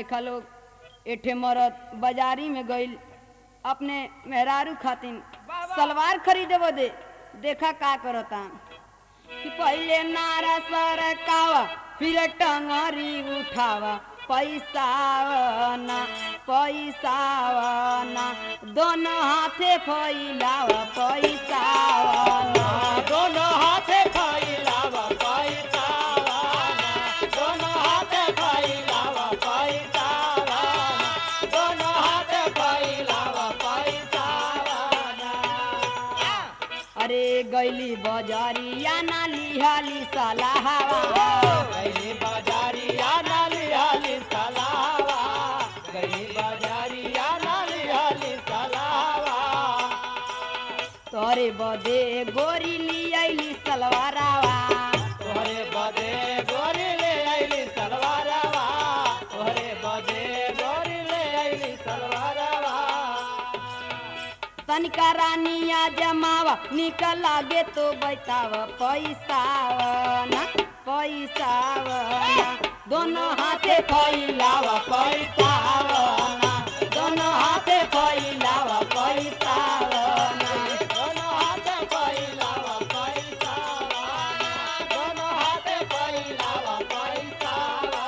देखा लोग एठे मरद बाजारी में गइल अपने मेहरारू खातिन सलवार खरीदे बदे देखा का करता कि पहले नारा सरकावा फिर टंगरी उठावा पैसावना पैसावना दोनों हाथे फैलावा पैसावना दोनों हाथे फैलावा पैसावाना दोनों हाथे फैलावा पैसावाना दोनों हाथे फैलावा पैसावाना अरे गैली बाजारिया ना लिहाली सलाहवा गई बाजारिया नाली हाली सलावा गई बाजारिया नाली हाली सलावा तोरे बदे गोरी लियाली सलवारावा तोहरे बदे गोरी ले आईली सलवारवा तोहरे बदे गोरी ले आईली सलवारवा तनिका रानिया जमावा निकल लागे तो बैठावा पैसावना पैसावना दोनों हाथे फैलावा पैसावना दोनों हाथे फैलावा पैसावना दोनों हाथे फैलावा पैसावाना दोनों हाथे फैलावा पैसावाना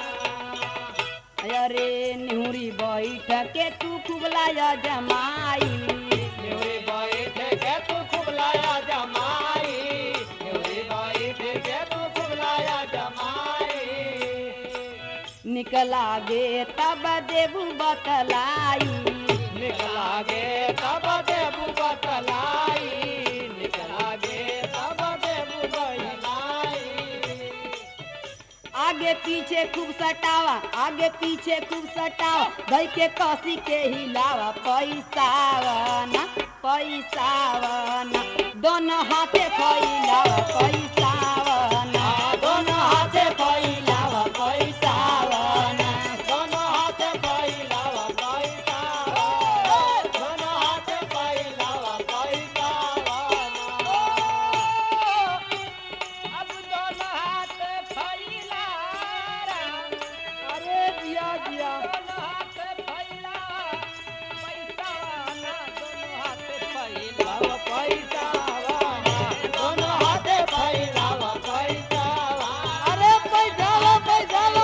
अरे निहुरी बैठ के तू खुबलाया जमाई न्यूरी बैठ के तू खूब लाया जमाई न्यूरी बैठ के तू खूब लाया जमाई निकला गे तब देबू बतलाई निकला गे तब देबू बतलाई निकला गे तब देबू बतलाई आगे पीछे खूब सटावा आगे पीछे खूब सटावा धई के कसी के हिलावा पैसावना पैसावना दोनों हाथे फैलावा पैसावना दोनों हाथे फैलावा पैसावना दोनों हाथे फैलावा पैसावाना दोनों हाथे फैलावा पैसावाना अब दोनों हाथे फैला अरे जिया जिया दोनों हाथे फैला पैसावाना दोनों हाथे फैलावा पैसावाना दोनों हाथे फैलावा पैसावाना अरे पैसावा पैसावा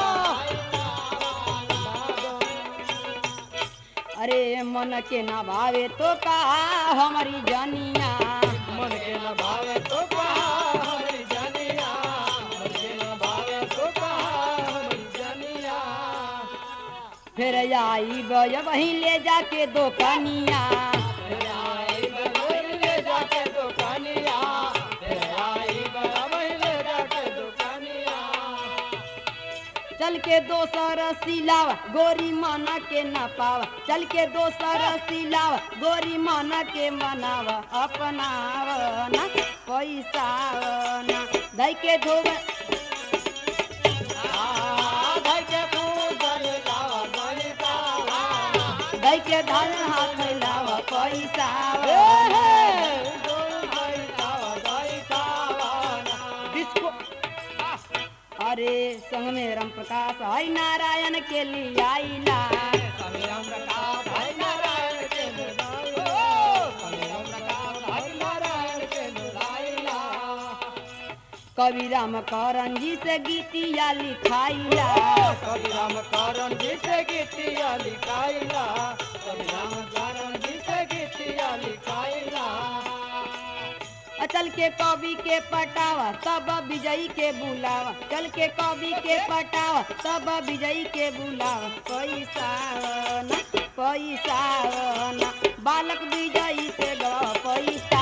अरे मन के ना भावे तो का हमारी जानिया मन के न भावे तो कहा हमारी जनिया मन के न भावे तो कहा हमारी जनिया फिर आई बय वहीं ले जाके दो कनिया फिर आई बगल ले जाके दुकानिया फिर आई बगल ले जाके दुकानिया चल के दोसर सिलावा गोरी मन के न पावा चल के दोसर सिलावा गोरी मन के मनावा अपनावना पैसावना धई के धोवे धई के पूजन लावा गणितावा धई के धन हाथ लावा पैसावना डिस्को अरे संग में राम प्रकाश हई नारायण के लिए आईला कवि राम करन जी से गीतिया लिखाइला कवि राम कारण जी से गीतिया लिखाइला कवि राम कारण जी से गीतिया लिखाइला चल के कवि के पटावा तब विजयी के बुलावा चल के कवि के पटावा तब विजयी के बुलावा पैसावना पैसावना बालक विजयी से गवा पैसा